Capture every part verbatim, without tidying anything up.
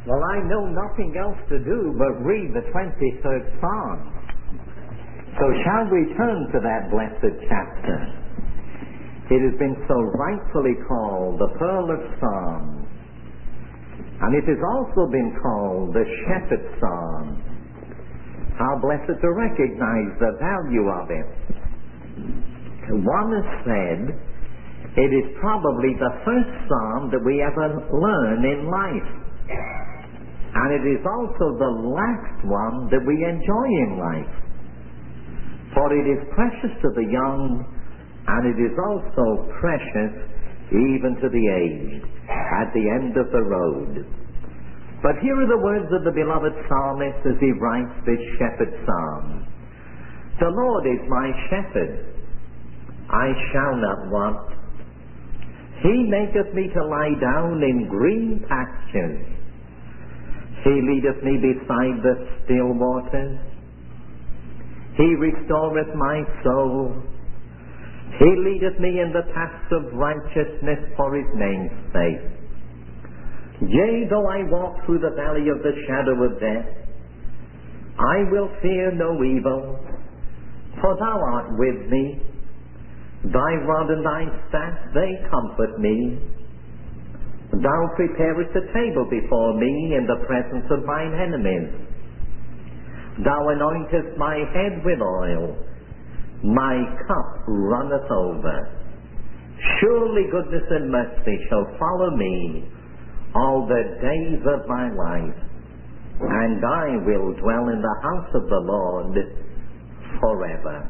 Well, I know nothing else to do but read the twenty-third Psalm. So shall we turn to that blessed chapter? It has been so rightfully called the Pearl of Psalms, and it has also been called the Shepherd's Psalm. How blessed to recognize the value of it. One has said it is probably the first psalm that we ever learn in life. And it is also the last one that we enjoy in life. For it is precious to the young, and it is also precious even to the aged, at the end of the road. But here are the words of the beloved psalmist as he writes this shepherd psalm. The Lord is my shepherd, I shall not want. He maketh me to lie down in green pastures. He leadeth me beside the still waters. He restoreth my soul. He leadeth me in the paths of righteousness for his name's sake. Yea, though I walk through the valley of the shadow of death, I will fear no evil, for thou art with me. Thy rod and thy staff, they comfort me. Thou preparest a table before me in the presence of mine enemies. Thou anointest my head with oil. My cup runneth over. Surely goodness and mercy shall follow me all the days of my life, and I will dwell in the house of the Lord forever.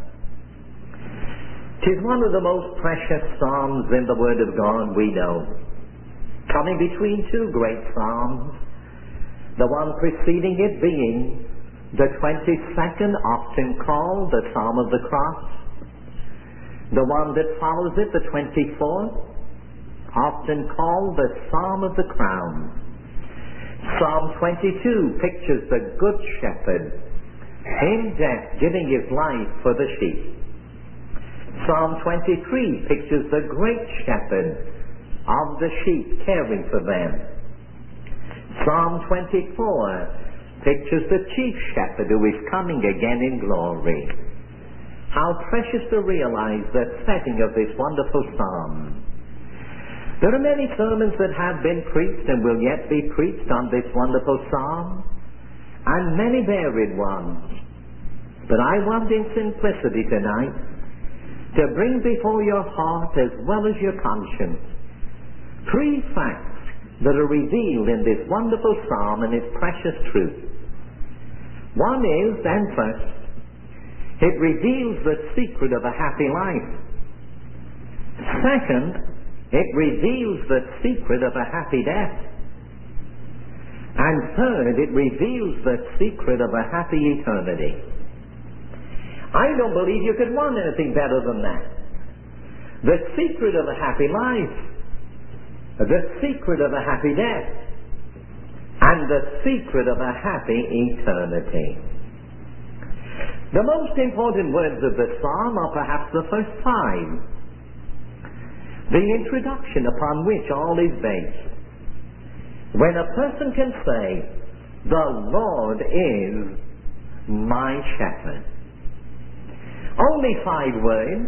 'Tis one of the most precious psalms in the Word of God we know, coming between two great psalms, the one preceding it being the twenty-second, often called the Psalm of the Cross, the one that follows it, the twenty-fourth, often called the Psalm of the Crown. Psalm twenty-two pictures the Good Shepherd in death giving his life for the sheep. Psalm twenty-three pictures the Great Shepherd of the sheep caring for them. Psalm twenty-four pictures the chief shepherd who is coming again in glory. How precious to realize the setting of this wonderful psalm. There are many sermons that have been preached and will yet be preached on this wonderful psalm, and many varied ones. But I want in simplicity tonight to bring before your heart as well as your conscience three facts that are revealed in this wonderful psalm and its precious truth. One is, and first, it reveals the secret of a happy life. Second, it reveals the secret of a happy death. And third, it reveals the secret of a happy eternity. I don't believe you could want anything better than that. The secret of a happy life, the secret of a happy death, and the secret of a happy eternity. The most important words of the psalm are perhaps the first five, the introduction upon which all is based. When a person can say, "The Lord is my shepherd." Only five words.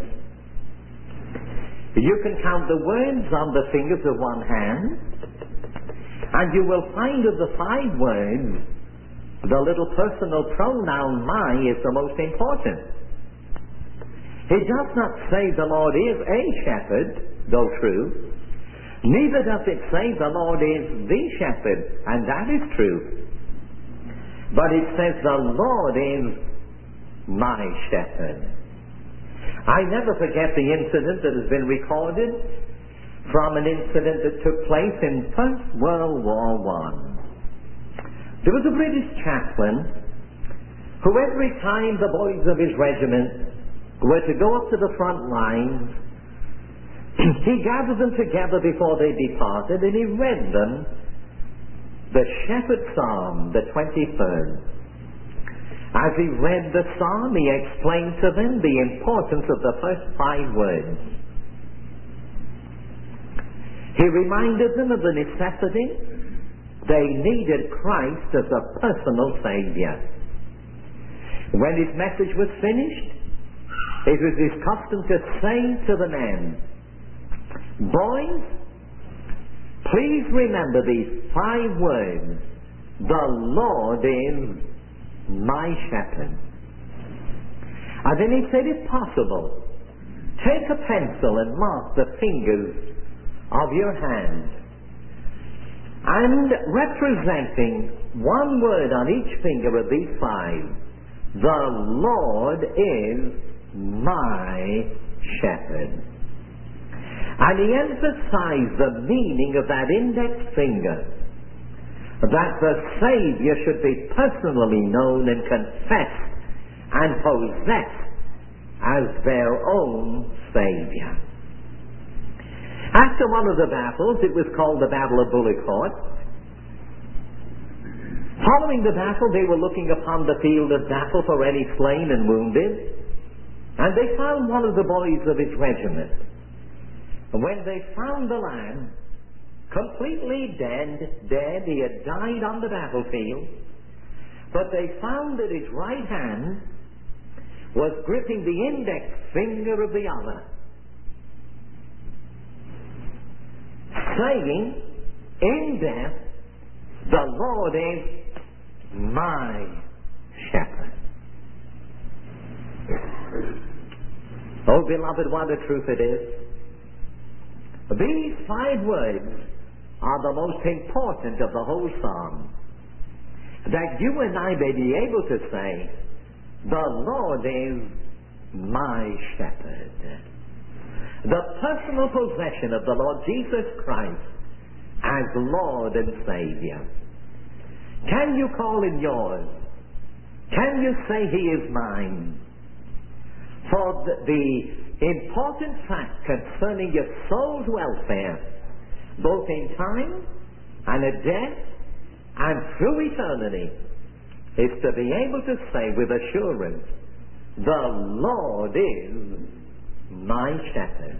You can count the words on the fingers of one hand, and you will find of the five words, the little personal pronoun my is the most important. It does not say the Lord is a shepherd, though true. Neither does it say the Lord is the shepherd, and that is true. But it says the Lord is my shepherd. I never forget the incident that has been recorded from an incident that took place in First World War One. There was a British chaplain who every time the boys of his regiment were to go up to the front lines, he gathered them together before they departed, and he read them the Shepherd's Psalm, the twenty-third. As he read the psalm, he explained to them the importance of the first five words. He reminded them of the necessity They needed Christ as a personal Savior. When his message was finished, it was his custom to say to the men, "Boys, please remember these five words. The Lord is my shepherd." And then he said, if possible, take a pencil and mark the fingers of your hand. And representing one word on each finger of these five, the Lord is my shepherd. And he emphasized the meaning of that index finger, that the Savior should be personally known and confessed and possessed as their own Savior. After one of the battles, it was called the Battle of Bully Court. Following the battle, they were looking upon the field of battle for any slain and wounded, and they found one of the boys of his regiment. And when they found the lad, completely dead, dead, he had died on the battlefield, but they found that his right hand was gripping the index finger of the other, saying, in death, the Lord is my shepherd. Oh, beloved, what a truth it is. These five words are the most important of the whole psalm. That you and I may be able to say, the Lord is my shepherd. The personal possession of the Lord Jesus Christ as Lord and Savior. Can you call him yours? Can you say he is mine? For the, the important fact concerning your soul's welfare, both in time and at death and through eternity, is to be able to say with assurance, the Lord is my shepherd.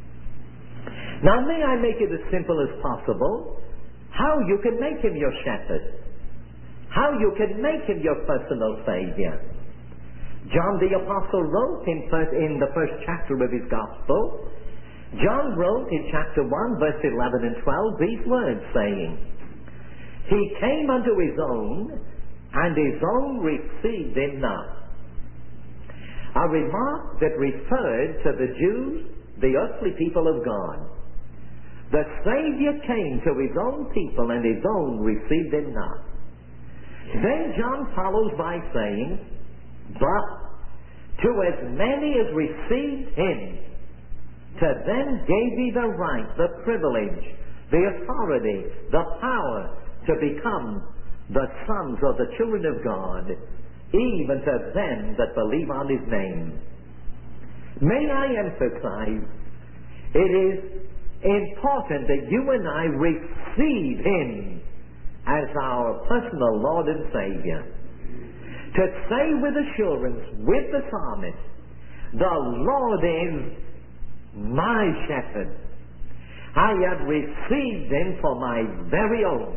Now may I make it as simple as possible how you can make him your shepherd, how you can make him your personal Savior. John the Apostle wrote in, first, in the first chapter of his Gospel, John wrote in chapter one, verse eleven and twelve, these words, saying, He came unto his own, and his own received him not. A remark that referred to the Jews, the earthly people of God. The Savior came to his own people, and his own received him not. Then John follows by saying, But to as many as received him, to them gave he the right, the privilege, the authority, the power to become the sons or the children of God, even to them that believe on his name. May I emphasize, it is important that you and I receive him as our personal Lord and Savior. To say with assurance, with the psalmist, the Lord is my shepherd. I have received him for my very own.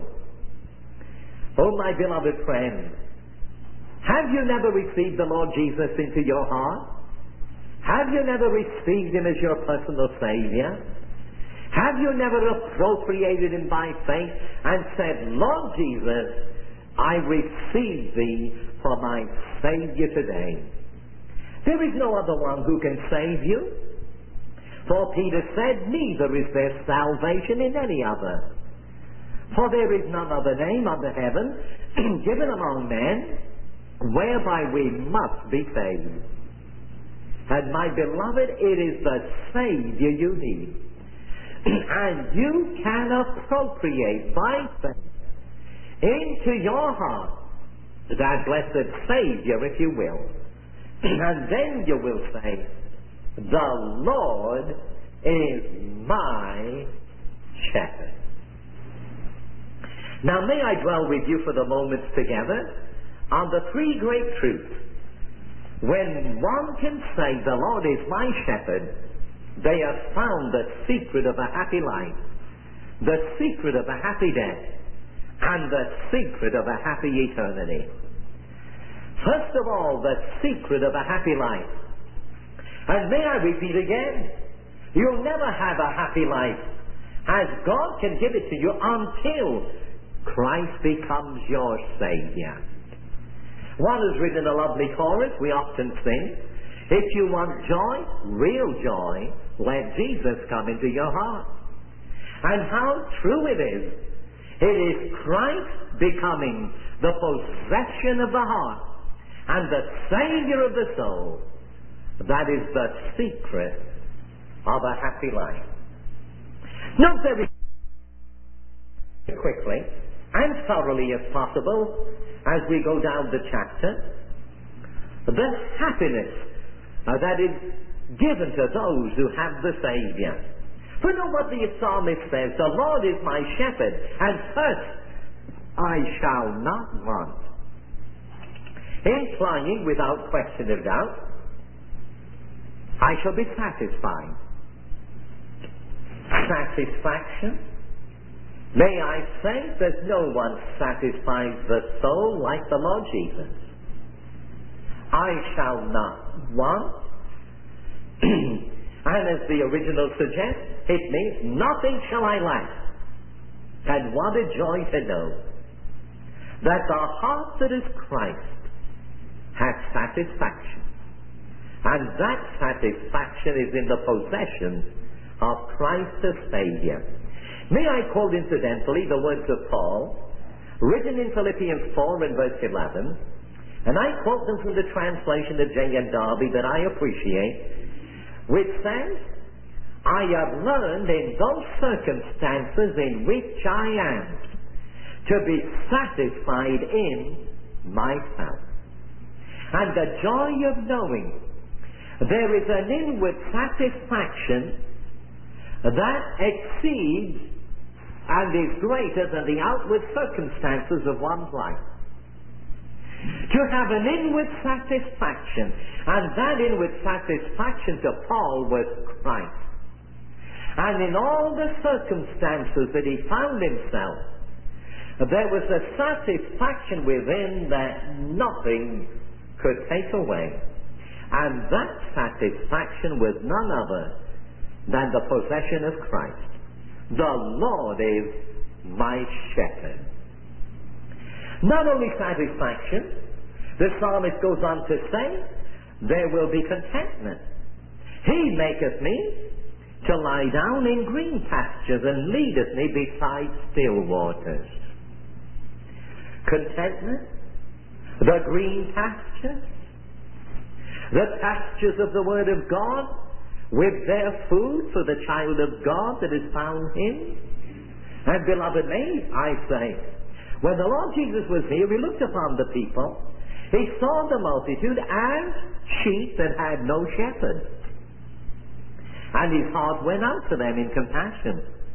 Oh, my beloved friend, have you never received the Lord Jesus into your heart? Have you never received him as your personal Savior? Have you never appropriated him by faith and said, Lord Jesus, I receive thee for my Savior today? There is no other one who can save you. For Peter said, neither is there salvation in any other. For there is none other name under heaven given among men whereby we must be saved. And my beloved, it is the Savior you need. And you can appropriate by faith into your heart that blessed Savior, if you will. And then you will say, the Lord is my shepherd. Now may I dwell with you for the moments together on the three great truths. When one can say, the Lord is my shepherd, they have found the secret of a happy life, the secret of a happy death, and the secret of a happy eternity. First of all, the secret of a happy life. And may I repeat again, you'll never have a happy life as God can give it to you until Christ becomes your Savior. One has written a lovely chorus we often sing. If you want joy, real joy, let Jesus come into your heart. And how true it is. It is Christ becoming the possession of the heart and the Savior of the soul. That is the secret of a happy life. Note very quickly and thoroughly as possible as we go down the chapter the happiness uh, that is given to those who have the Savior. For know what the psalmist says, the Lord is my shepherd, and first I shall not want. Implying without question of doubt, I shall be satisfied. Satisfaction? May I say that no one satisfies the soul like the Lord Jesus. I shall not want. And as the original suggests, it means nothing shall I lack. And what a joy to know that the heart that is Christ has satisfaction. And that satisfaction is in the possession of Christ the Savior. May I quote incidentally the words of Paul, written in Philippians four and verse eleven, and I quote them from the translation of J N Darby that I appreciate, which says, I have learned in those circumstances in which I am to be satisfied in myself. And the joy of knowing there is an inward satisfaction that exceeds and is greater than the outward circumstances of one's life. To have an inward satisfaction, and that inward satisfaction to Paul was Christ. And in all the circumstances that he found himself, there was a satisfaction within that nothing could take away. And that satisfaction was none other than the possession of Christ. The Lord is my shepherd. Not only satisfaction, the psalmist goes on to say, there will be contentment. He maketh me to lie down in green pastures and leadeth me beside still waters. Contentment, the green pastures, the pastures of the Word of God, with their food for the child of God that has found Him. And beloved, may I say, when the Lord Jesus was here, He looked upon the people. He saw the multitude as sheep that had no shepherd. And His heart went out to them in compassion.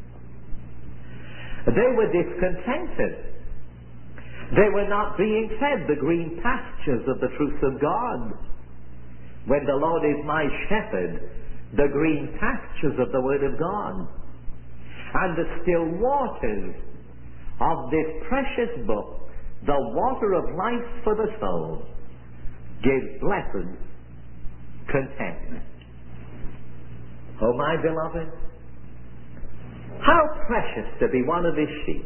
They were discontented. They were not being fed the green pastures of the truth of God. When the Lord is my shepherd, the green pastures of the Word of God, and the still waters of this precious book, the water of life for the soul, gives blessed contentment. Oh, my beloved, how precious to be one of His sheep.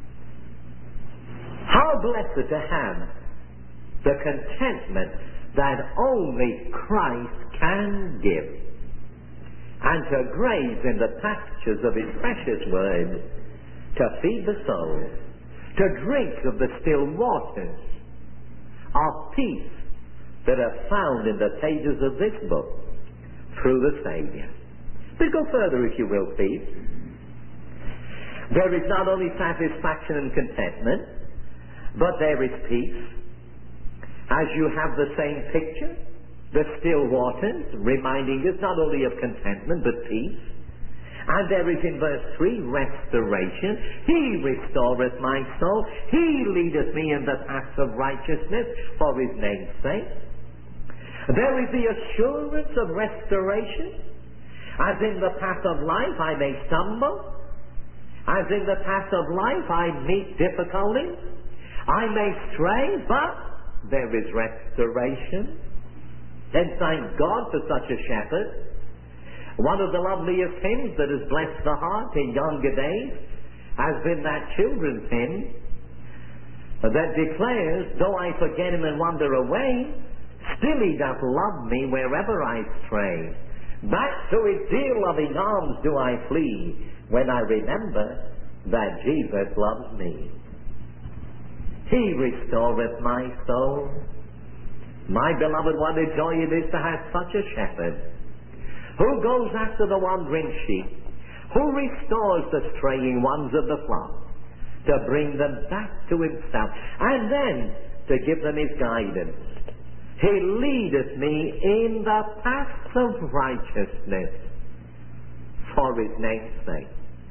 How blessed to have the contentment that only Christ can give, and to graze in the pastures of His precious Word, to feed the soul, to drink of the still waters of peace that are found in the pages of this book through the Savior. But go further, if you will, please. There is not only satisfaction and contentment, but there is peace. As you have the same picture, the still waters, reminding us not only of contentment, but peace. And there is in verse three, restoration. He restoreth my soul. He leadeth me in the paths of righteousness for His name's sake. There is the assurance of restoration. As in the path of life I may stumble, As in the path of life I meet difficulties, I may stray, but there is restoration. And thank God for such a shepherd. One of the loveliest hymns that has blessed the heart in younger days has been that children's hymn that declares, though I forget him and wander away, still he doth love me wherever I stray. Back to his dear loving arms do I flee, when I remember that Jesus loves me. He restoreth my soul. My beloved, what a joy it is to have such a shepherd, who goes after the wandering sheep, who restores the straying ones of the flock, to bring them back to himself, and then to give them his guidance. He leadeth me in the paths of righteousness for his name's sake.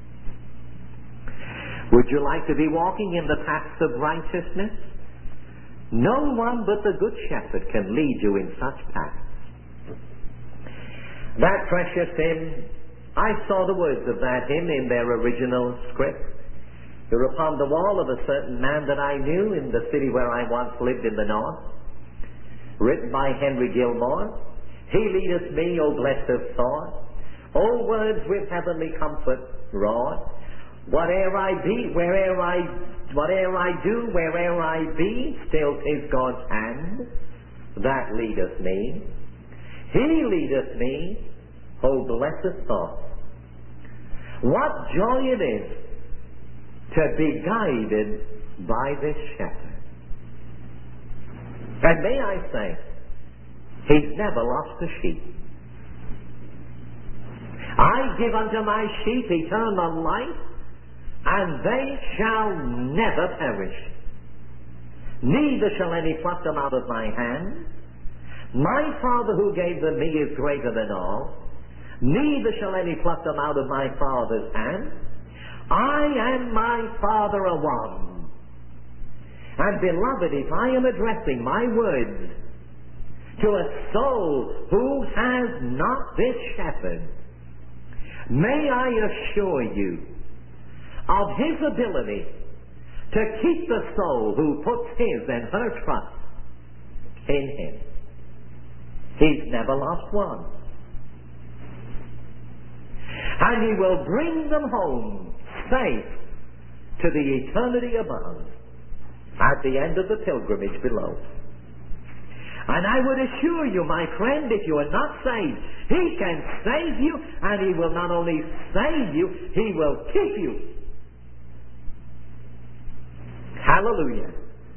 Would you like to be walking in the paths of righteousness? No one but the Good Shepherd can lead you in such paths. That precious hymn, I saw the words of that hymn in their original script. They're upon the wall of a certain man that I knew in the city where I once lived in the north. Written by Henry Gilmore. He leadeth me, O blessed thought, O words with heavenly comfort wrought. Whate'er I be, where'er I, whate'er I do, where'er I be, still 'tis God's hand that leadeth me. He leadeth me, O blessed thought. What joy it is to be guided by this shepherd. And may I say, he's never lost a sheep. I give unto my sheep eternal life, and they shall never perish. Neither shall any pluck them out of my hand. My Father who gave them me is greater than all. Neither shall any pluck them out of my Father's hand. I and my Father are one. And beloved, if I am addressing my words to a soul who has not this shepherd, may I assure you of his ability to keep the soul who puts his and her trust in him. He's never lost one. And he will bring them home safe to the eternity above at the end of the pilgrimage below. And I would assure you, my friend, if you are not saved, he can save you, and he will not only save you, he will keep you. Hallelujah.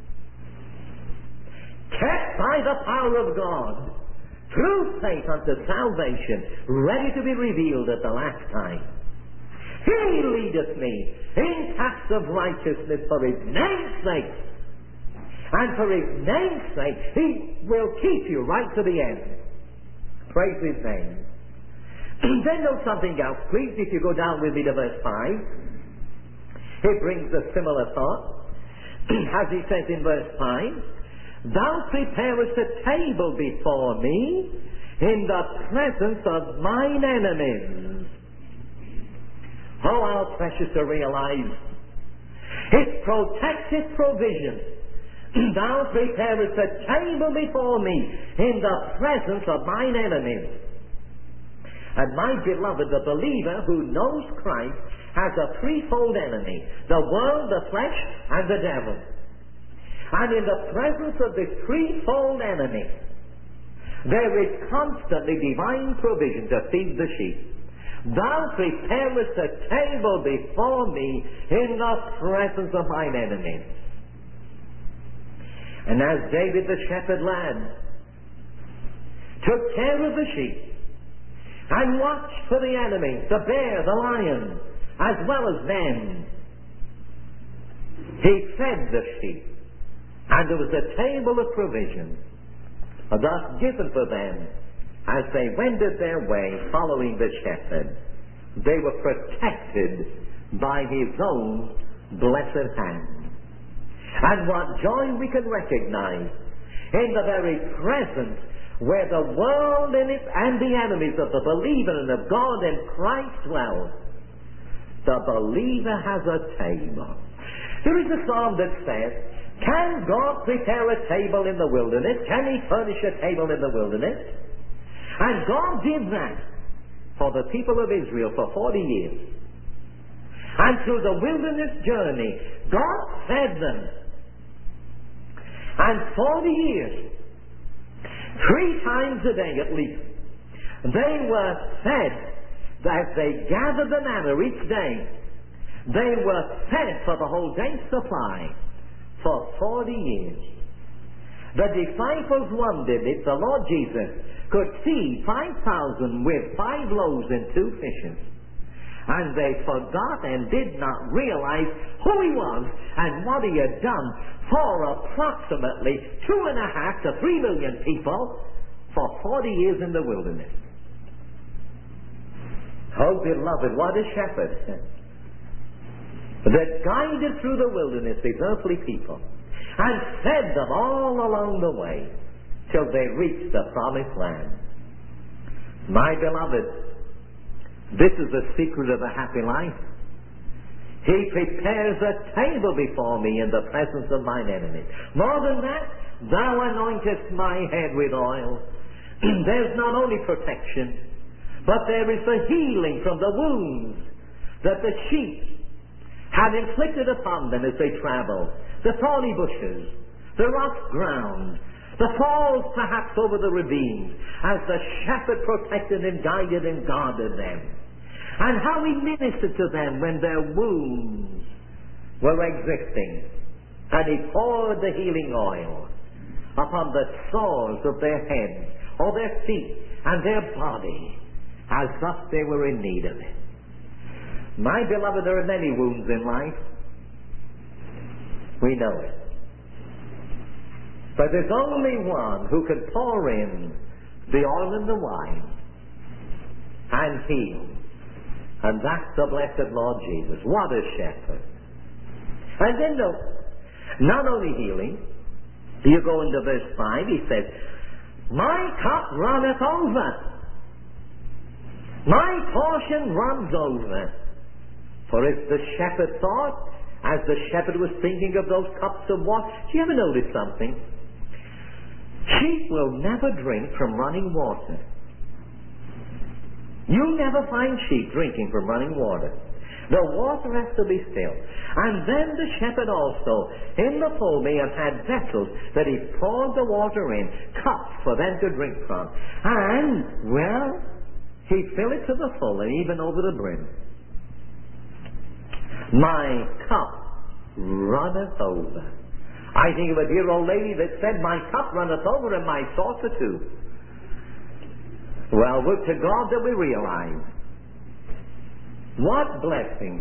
Kept by the power of God, through faith unto salvation, ready to be revealed at the last time. He leadeth me in paths of righteousness for his name's sake. And for his name's sake, he will keep you right to the end. Praise his name. Then note something else, please, if you go down with me to verse five. He brings a similar thought. As he says in verse five, Thou preparest a table before me in the presence of mine enemies. Oh, how precious to realize his protective provision. Thou preparest a table before me in the presence of mine enemies. And my beloved, the believer who knows Christ has a threefold enemy: the world, the flesh, and the devil. And in the presence of this threefold enemy, there is constantly divine provision to feed the sheep. Thou preparest a table before me in the presence of mine enemies. And as David the shepherd lad took care of the sheep and watched for the enemy, the bear, the lion, as well as men, he fed the sheep, and there was a table of provision thus given for them as they wended their way following the shepherd. They were protected by his own blessed hand. And what joy we can recognize in the very presence where the world and its and the enemies of the believer and of God and Christ dwell. the believer has a table. There is a psalm that says, can God prepare a table in the wilderness? Can He furnish a table in the wilderness? And God did that for the people of Israel for forty years. And through the wilderness journey, God fed them. And forty years, three times a day at least, they were fed as they gathered the manna each day. They were fed for the whole day's supply for forty years. The disciples wondered if the Lord Jesus could feed five thousand with five loaves and two fishes. And they forgot and did not realize who He was and what He had done for approximately two and a half to three million people for forty years in the wilderness. Oh, beloved, what a shepherd that guided through the wilderness these earthly people and fed them all along the way till they reached the promised land. My beloved, this is the secret of a happy life. He prepares a table before me in the presence of mine enemies. More than that, thou anointest my head with oil. There's not only protection, but there is the healing from the wounds that the sheep had inflicted upon them as they traveled. The thorny bushes, the rough ground, the falls perhaps over the ravines, as the shepherd protected and guided and guarded them. And how He ministered to them when their wounds were existing. And He poured the healing oil upon the sores of their heads, or their feet, and their body, as thus they were in need of it. My beloved, there are many wounds in life. We know it. But there's only one who can pour in the oil and the wine and heal. And that's the blessed Lord Jesus. What a shepherd. And then no, not only healing. You go into verse five, He says, my cup runneth over. My portion runs over. For as the shepherd thought, as the shepherd was thinking of those cups of water, do you ever notice something? Sheep will never drink from running water. You never find sheep drinking from running water. The water has to be still. And then the shepherd also, in the fold, may have had vessels that he poured the water in, cups for them to drink from. And, well, he'd fill it to the full and even over the brim. My cup runneth over. I think of a dear old lady that said, my cup runneth over and my saucer too. Well, would to God that we realize what blessing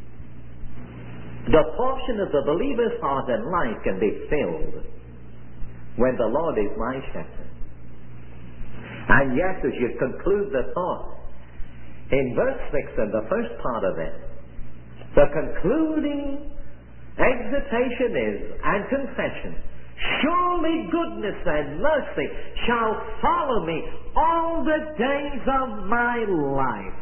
the portion of the believer's heart and life can be filled when the Lord is my shepherd. And yes, as you conclude the thought, in verse six and the first part of it, the concluding exhortation is, and confession, surely goodness and mercy shall follow me all the days of my life.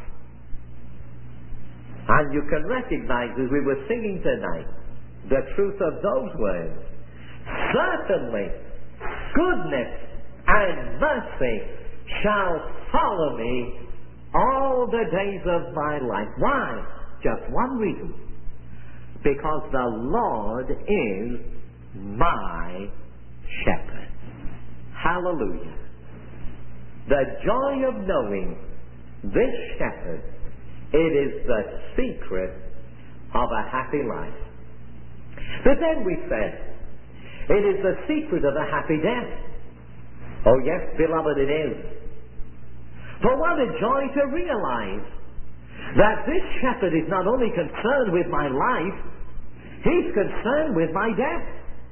And you can recognize, as we were singing tonight, the truth of those words. Certainly, goodness and mercy shall follow me all the days of my life. Why? Just one reason. Because the Lord is my shepherd. Hallelujah. The joy of knowing this shepherd, it is the secret of a happy life. But then we said, it is the secret of a happy death. Oh yes, beloved, it is. For what a joy to realize that this shepherd is not only concerned with my life, he's concerned with my death.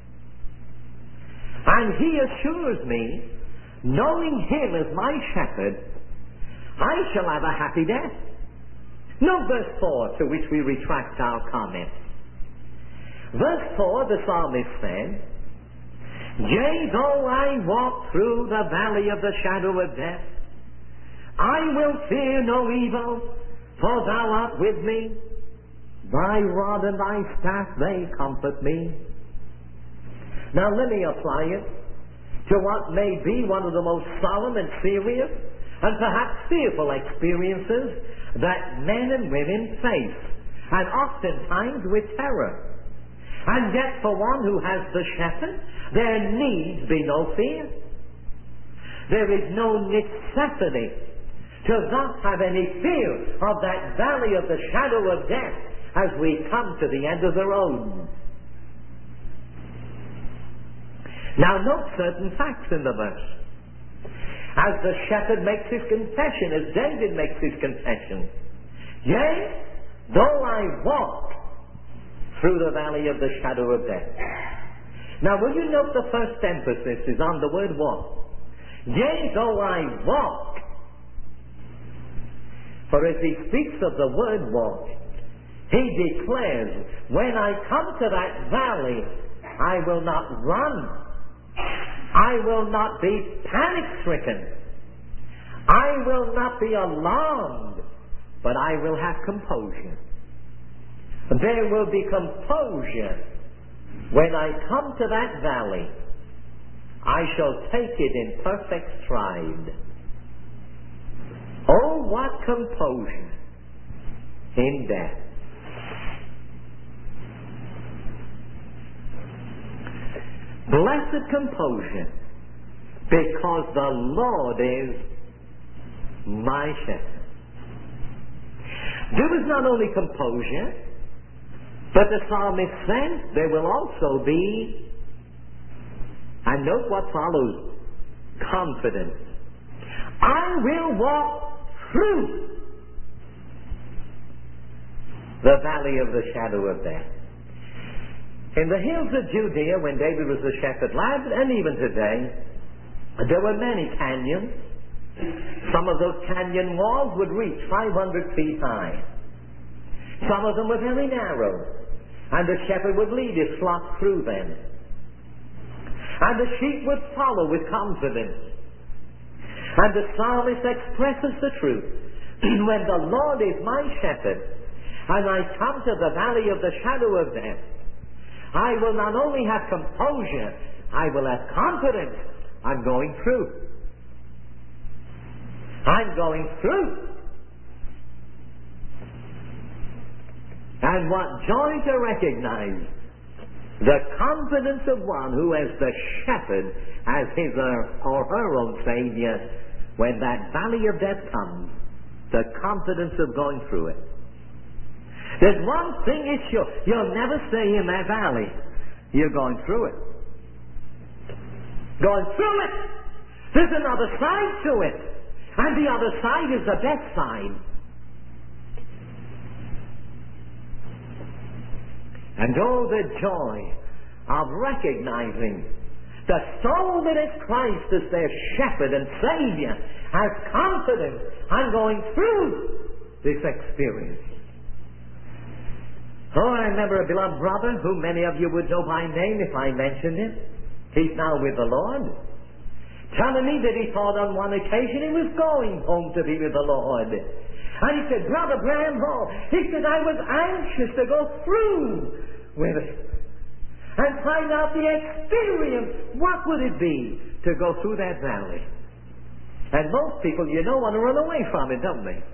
And he assures me, knowing him as my shepherd, I shall have a happy death. Note verse four, to which we retract our comment. Verse four, the psalmist said, yea, though I walk through the valley of the shadow of death, I will fear no evil, for thou art with me. Thy rod and thy staff, they comfort me. Now let me apply it to what may be one of the most solemn and serious and perhaps fearful experiences that men and women face, and oftentimes with terror. And yet for one who has the shepherd, there needs be no fear. There is no necessity to thus have any fear of that valley of the shadow of death as we come to the end of the road. Now note certain facts in the verse. As the shepherd makes his confession, as David makes his confession, yea, though I walk through the valley of the shadow of death. Now will you note the first emphasis is on the word walk. Yea, though I walk. For as he speaks of the word walk, he declares, when I come to that valley, I will not run. I will not be panic-stricken. I will not be alarmed, but I will have composure. There will be composure when I come to that valley. I shall take it in perfect stride. Oh, what composure in death. Blessed composure, because the Lord is my shepherd. There is not only composure, but the psalmist says there will also be, and note what follows, confidence. I will walk through the valley of the shadow of death. In the hills of Judea, when David was a shepherd lad, and even today, there were many canyons. Some of those canyon walls would reach five hundred feet high. Some of them were very narrow, and the shepherd would lead his flock through them. And the sheep would follow with confidence. And the psalmist expresses the truth. When the Lord is my shepherd, and I come to the valley of the shadow of death, I will not only have composure, I will have confidence. I'm going through. I'm going through. And what joy to recognize the confidence of one who has the shepherd as his or her own Savior. When that valley of death comes, the confidence of going through it. There's one thing is sure, you'll never stay in that valley. You're going through it. Going through it. There's another side to it. And the other side is the best side. And oh, the joy of recognizing the soul that is Christ as their shepherd and Savior has confidence. I'm going through this experience. Oh, I remember a beloved brother who many of you would know by name if I mentioned him. He's now with the Lord. Telling me that he thought on one occasion he was going home to be with the Lord. And he said, Brother Bramhall, he said, I was anxious to go through with it and find out the experience. What would it be to go through that valley? And most people, you know, want to run away from it, don't they?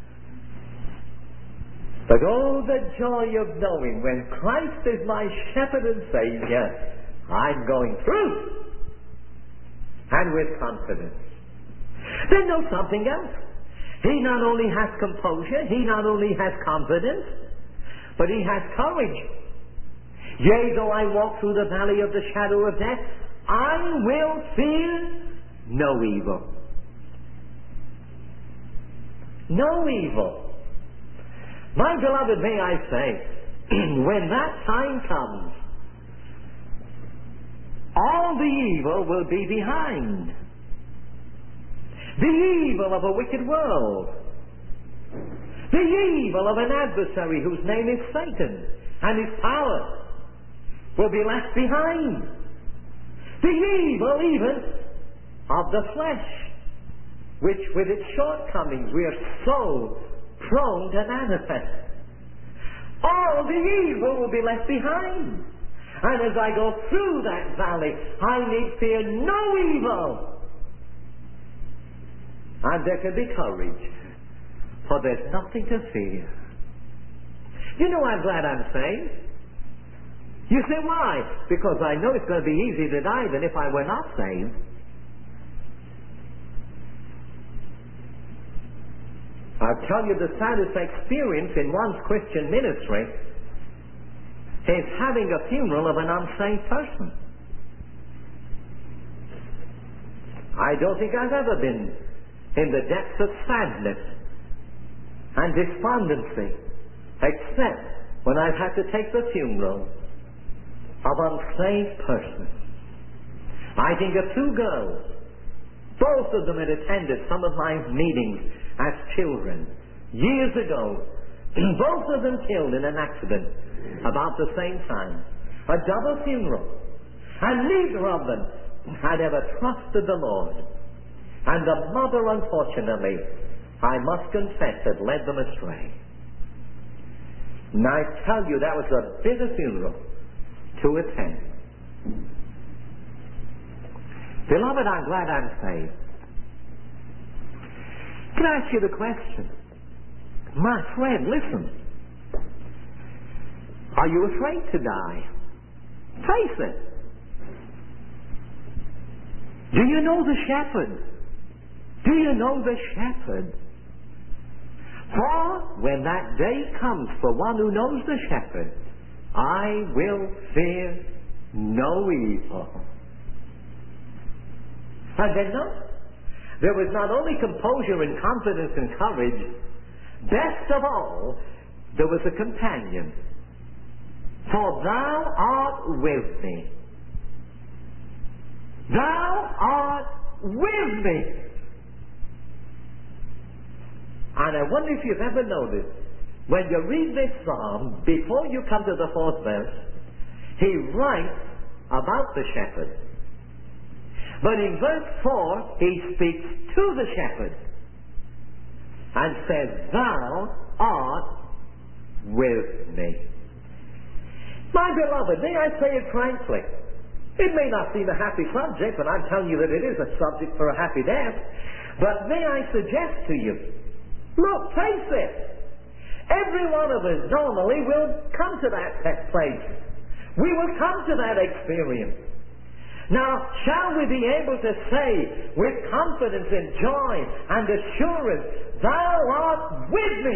But oh, the joy of knowing when Christ is my shepherd and Savior, I'm going through. And with confidence. Then know something else. He not only has composure, he not only has confidence, but he has courage. Yea, though I walk through the valley of the shadow of death, I will fear no evil. No evil. My beloved, may I say, when that time comes, all the evil will be behind. The evil of a wicked world. The evil of an adversary whose name is Satan and his power will be left behind. The evil even of the flesh, which with its shortcomings we are so prone to manifest. All the evil will be left behind. And as I go through that valley, I need fear no evil. And there can be courage, for there's nothing to fear. You know, I'm glad I'm saved. You say, why? Because I know it's going to be easier to die than if I were not saved. I'll tell you, the saddest experience in one's Christian ministry is having a funeral of an unsaved person. I don't think I've ever been in the depths of sadness and despondency except when I've had to take the funeral of unsaved persons. I think of two girls. Both of them had attended some of my meetings as children years ago. Both of them killed in an accident about the same time. A double funeral. And neither of them had ever trusted the Lord. And the mother, unfortunately, I must confess, had led them astray. And I tell you, that was a bitter funeral to attend. Beloved, I'm glad I'm saved. Can I ask you the question? My friend, listen. Are you afraid to die? Face it. Do you know the shepherd? Do you know the shepherd? For when that day comes for one who knows the shepherd, I will fear no evil. And then no. There was not only composure and confidence and courage, best of all, there was a companion. For thou art with me. Thou art with me. And I wonder if you've ever noticed, when you read this psalm, before you come to the fourth verse, he writes about the shepherd. But in verse four, he speaks to the shepherd and says, thou art with me. My beloved, may I say it frankly, it may not seem a happy subject, but I'm telling you that it is a subject for a happy death, but may I suggest to you, look, face it. Every one of us normally will come to that place. We will come to that experience. Now, shall we be able to say with confidence and joy and assurance, thou art with me?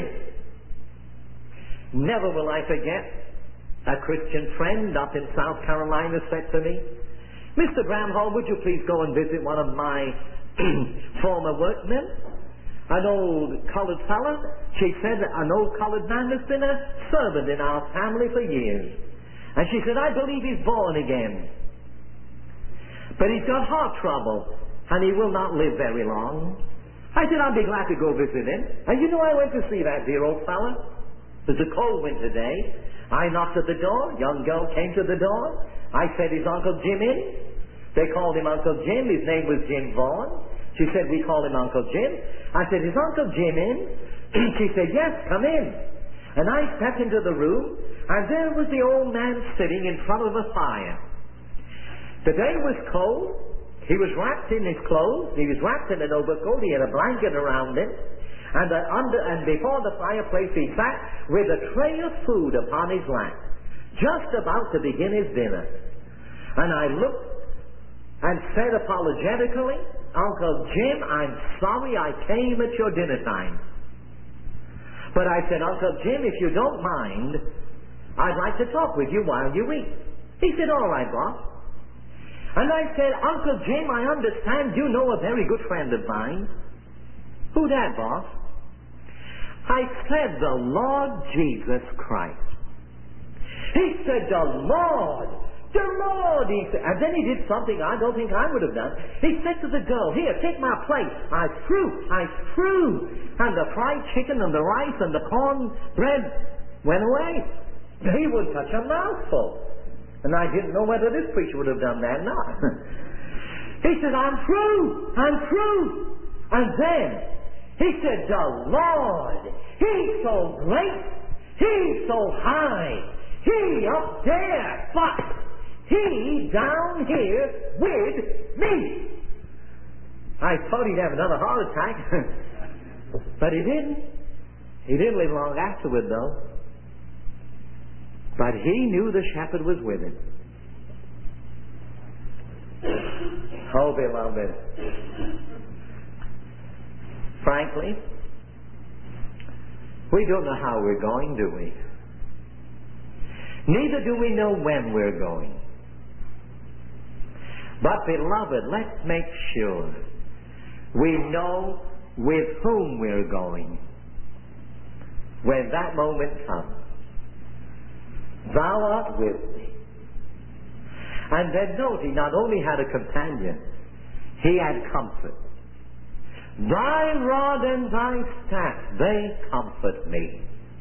Never will I forget a Christian friend up in South Carolina said to me, Mister Bramhall, would you please go and visit one of my former workmen? An old colored fella. She said, an old colored man has been a servant in our family for years. And she said, I believe he's born again. But he's got heart trouble, and he will not live very long. I said, I'd be glad to go visit him. And you know, I went to see that dear old fella. It was a cold winter day. I knocked at the door. Young girl came to the door. I said, is Uncle Jim in? They called him Uncle Jim. His name was Jim Vaughn. She said, we call him Uncle Jim. I said, is Uncle Jim in? She said, yes, come in. And I stepped into the room, and there was the old man sitting in front of a fire. The day was cold. He was wrapped in his clothes. He was wrapped in an overcoat. He had a blanket around him. And, uh, under, and before the fireplace he sat with a tray of food upon his lap, just about to begin his dinner. And I looked and said apologetically, Uncle Jim, I'm sorry I came at your dinner time. But I said, Uncle Jim, if you don't mind, I'd like to talk with you while you eat. He said, all right, boss. And I said, Uncle Jim, I understand you know a very good friend of mine. Who that, boss? I said, the Lord Jesus Christ. He said, the Lord, the Lord, he said. And then he did something I don't think I would have done. He said to the girl, here, take my plate. I threw, I threw. And the fried chicken and the rice and the cornbread went away. He wouldn't touch a mouthful. And I didn't know whether this preacher would have done that or not. He said, I'm through. I'm through. And then he said, the Lord, he's so great. He so high. He up there. But he down here with me. I thought he'd have another heart attack. But he didn't. He didn't live long afterward, though. But he knew the shepherd was with him. Oh, beloved. Frankly, we don't know how we're going, do we? Neither do we know when we're going. But, beloved, let's make sure we know with whom we're going when that moment comes. Thou art with me. And then note, he not only had a companion, he had comfort. Thy rod and thy staff, they comfort me.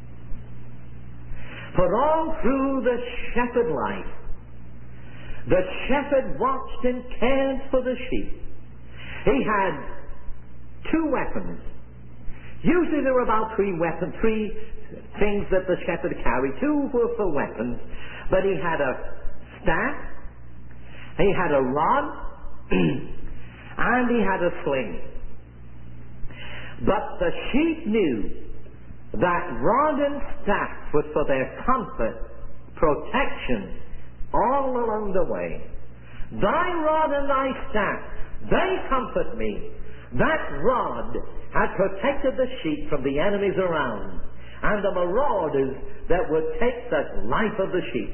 For all through the shepherd life, the shepherd watched and cared for the sheep. He had two weapons. Usually there were about three weapons, three things that the shepherd carried. Two were for weapons, but he had a staff, he had a rod, and he had a sling. But the sheep knew that rod and staff was for their comfort, protection, all along the way. Thy rod and thy staff, they comfort me. That rod had protected the sheep from the enemies around and the marauders that would take the life of the sheep.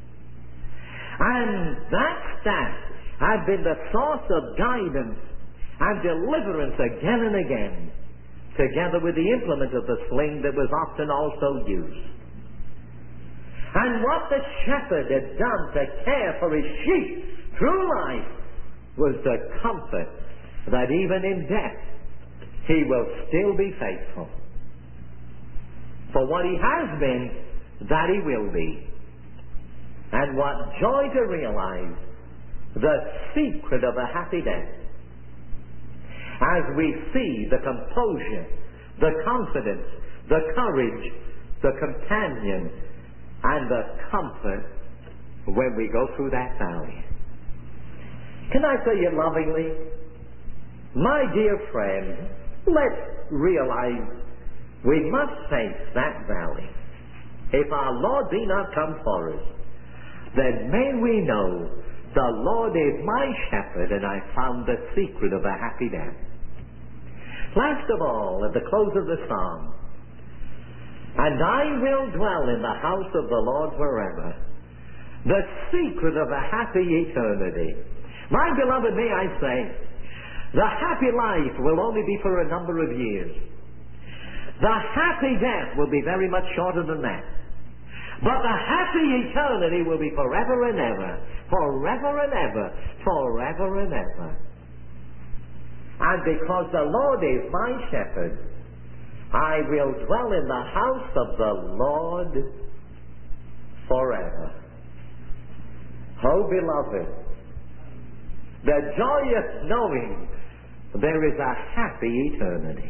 And that staff had been the source of guidance and deliverance again and again, together with the implement of the sling that was often also used. And what the shepherd had done to care for his sheep through life was the comfort that even in death he will still be faithful. For what he has been, that he will be. And what joy to realize the secret of a happy death, as we see the composure, the confidence, the courage, the companion, and the comfort when we go through that valley. Can I say it lovingly? My dear friend, let's realize we must face that valley. If our Lord be not come for us, then may we know the Lord is my shepherd, and I found the secret of a happy death. Last of all, at the close of the psalm, and I will dwell in the house of the Lord forever. The secret of a happy eternity. My beloved, may I say, the happy life will only be for a number of years. The happy death will be very much shorter than that. But the happy eternity will be forever and ever, forever and ever, forever and ever. And because the Lord is my shepherd, I will dwell in the house of the Lord forever. Oh, beloved, the joyous knowing there is a happy eternity.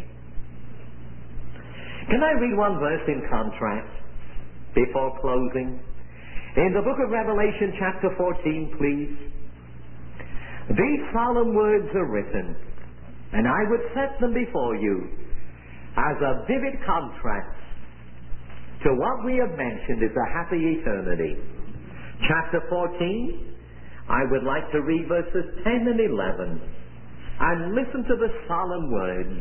Can I read one verse in contrast before closing? In the book of Revelation, chapter fourteen, please. These solemn words are written, and I would set them before you as a vivid contrast to what we have mentioned is a happy eternity. Chapter fourteen, I would like to read verses ten and eleven, and listen to the solemn words.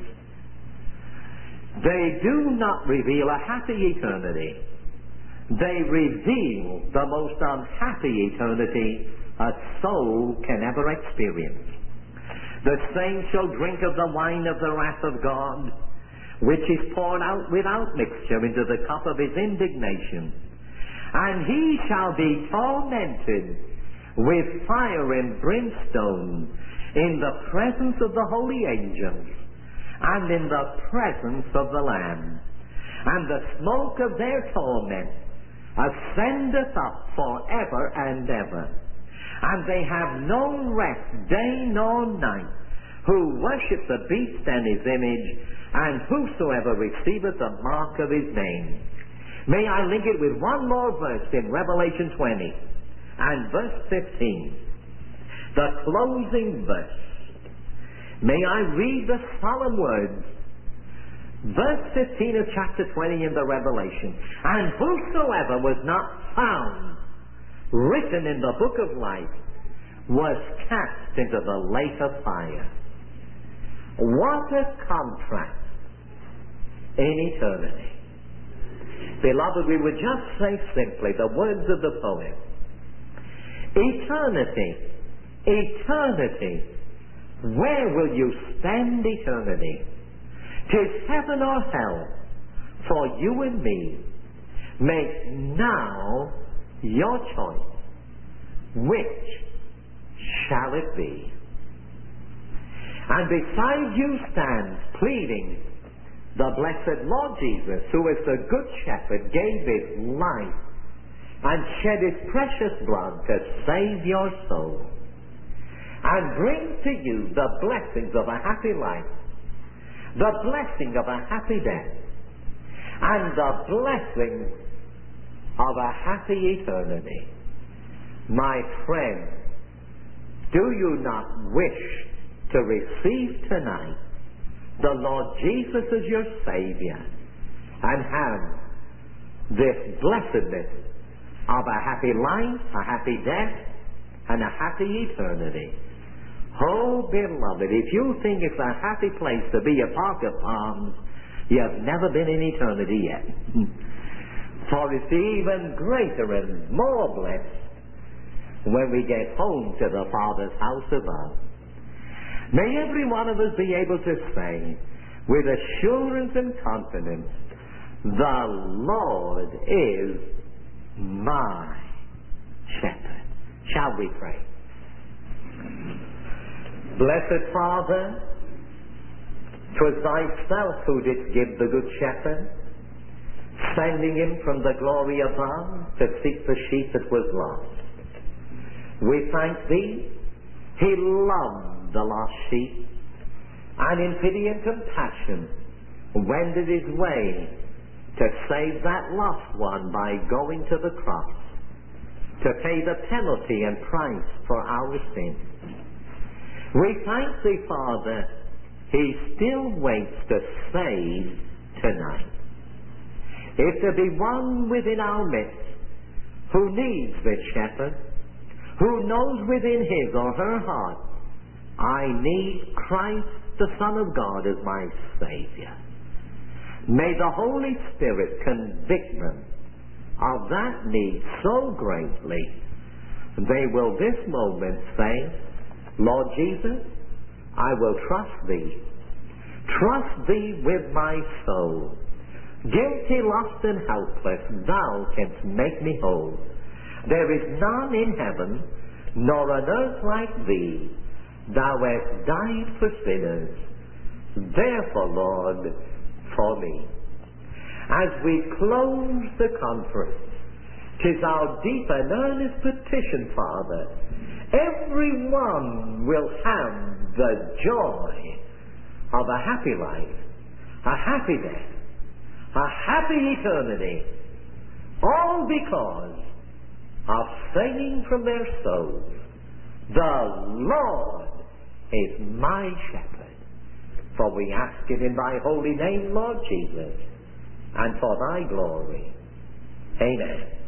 They do not reveal a happy eternity. They reveal the most unhappy eternity a soul can ever experience. The saints shall drink of the wine of the wrath of God, which is poured out without mixture into the cup of his indignation. And he shall be tormented with fire and brimstone in the presence of the holy angels and in the presence of the Lamb. And the smoke of their torment ascendeth up forever and ever. And they have no rest day nor night, who worship the beast and his image, and whosoever receiveth the mark of his name. May I link it with one more verse in Revelation twenty and verse fifteen, the closing verse. May I read the solemn words, verse fifteen of chapter twenty in the Revelation. And whosoever was not found written in the book of life was cast into the lake of fire. What a contrast in eternity. Beloved, we would just say simply the words of the poet. Eternity, eternity, where will you spend eternity? 'Tis heaven or hell for you and me. Make now your choice. Which shall it be? And beside you stands pleading the blessed Lord Jesus, who as the good shepherd gave his life and shed his precious blood to save your soul and bring to you the blessings of a happy life, the blessing of a happy death, and the blessing of a happy eternity. My friend, do you not wish to receive tonight the Lord Jesus as your Savior and have this blessedness of a happy life, a happy death, and a happy eternity? Oh, beloved, if you think it's a happy place to be a Park of Palms, you've never been in eternity yet. For it's even greater and more blessed when we get home to the Father's house above. May every one of us be able to say with assurance and confidence, the Lord is my shepherd. Shall we pray? Blessed Father, 'twas thyself who didst give the good shepherd, sending him from the glory above to seek the sheep that was lost. We thank thee, he loved the lost sheep, and in pity and compassion wended his way to save that lost one by going to the cross to pay the penalty and price for our sins. We thank thee, Father, he still waits to save tonight. If there be one within our midst who needs this shepherd, who knows within his or her heart, I need Christ the Son of God as my Savior, may the Holy Spirit convict them of that need so greatly, they will this moment say, Lord Jesus, I will trust thee. Trust thee with my soul. Guilty, lost, and helpless, thou canst make me whole. There is none in heaven, nor on earth like thee. Thou hast died for sinners. Therefore, Lord, for me. As we close the conference, 'tis our deep and earnest petition, Father, everyone will have the joy of a happy life, a happy death, a happy eternity, all because of saying from their souls, the Lord is my shepherd. For we ask it in thy holy name, Lord Jesus, and for thy glory. Amen.